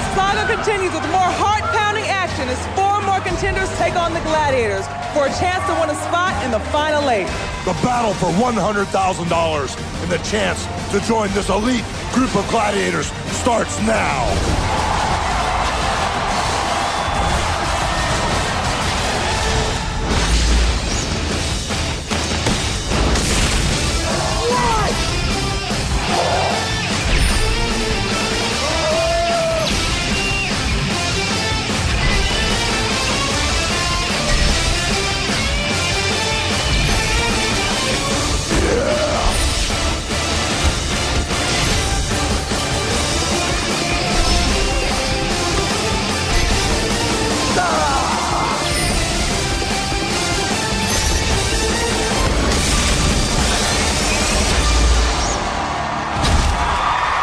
saga continues with more heart-pounding action as 4 more contenders take on the Gladiators for a chance to win a spot in the Final 8. The battle for $100,000 and the chance to join this elite group of gladiators starts now.